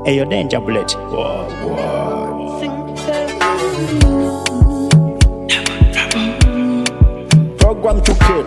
Hey, your danger bullet. Program to kill.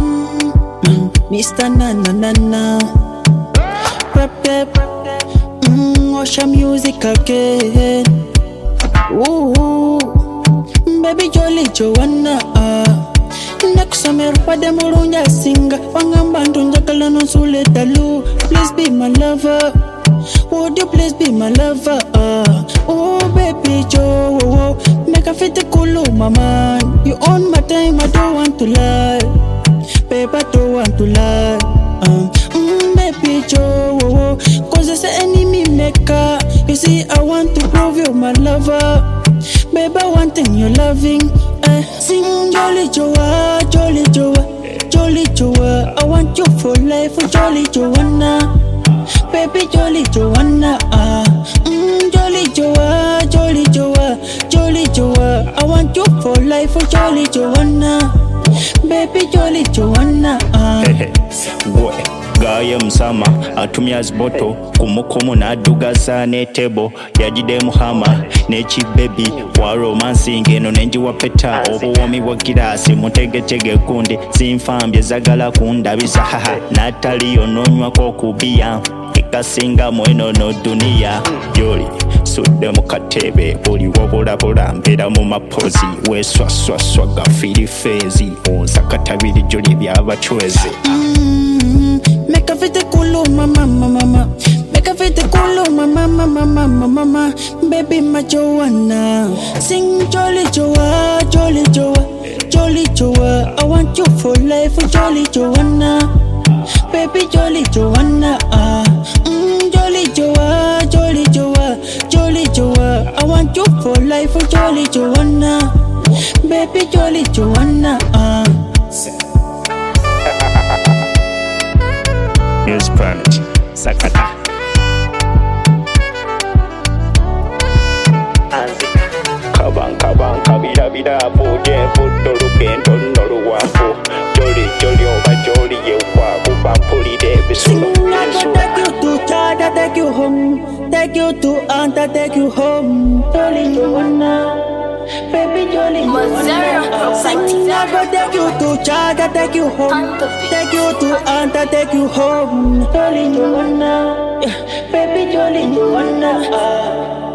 Mr. Na na na na. Pep pep. Ocean music again. Ooh, baby Jolly Joanna. Next summer, pada murunya singa. Pangambantu njakala no sule dalu. Please be my lover. Would you please be my lover? Oh baby Joe, make a fit cool, mama. You own my time, I don't want to lie. Babe, I don't want to lie. Baby Joe, cause it's an enemy maker. You see, I want to prove you my lover. Babe, I want in your loving. Sing Jolly Joa, Jolly Joa, Jolly Joa. I want you for life, Jolly Joanna. Baby Jolly Joanna. Jolly Joa, Jolly Joa, Jolly Joa. I want you for life, Jolly Joanna. Baby Jolly Joanna. Boy, Gaya Msama, atumia zboto, kumukumu na duga ne tebo, yajide muhama, nechi baby, wa romansi ngeno nenji wapeta, obuwomi wa girasi, mutege kundi, simfambye zagala kundabisa haha, natali ononywa kokubia, ikasinga mweno no dunia, Jolly, sudde mukatebe, oli wabula mpera mu mapozi, we swaswa gafiri fezi, onsakatabiri Jolly byabachwezi. Make a fit cool, mama. Make a fit cool, mama. Baby, my Joanna. Sing Jolly Joa, Jolly Joa, Jolly Joa. I want you for life, Jolly Joanna. Baby, Jolly Joanna. Jolly Joa, Jolly Joa, Jolly Joa. I want you for life, Jolly Joanna. Baby, Jolly Joanna. News Planet, Sakata. Kabang, kabira, boje, lukento, noluwapo. Jolly, over Jolly, yewa, kupampuli de bisula. Take you to Chada, take you home. Take you to Anta, take you home. Jolly Joanna. Baby Jolly Joanna. I go take you to Chada, take you home. Take you to Anta, take you home. Jolly Joanna. Baby Jolly Joanna.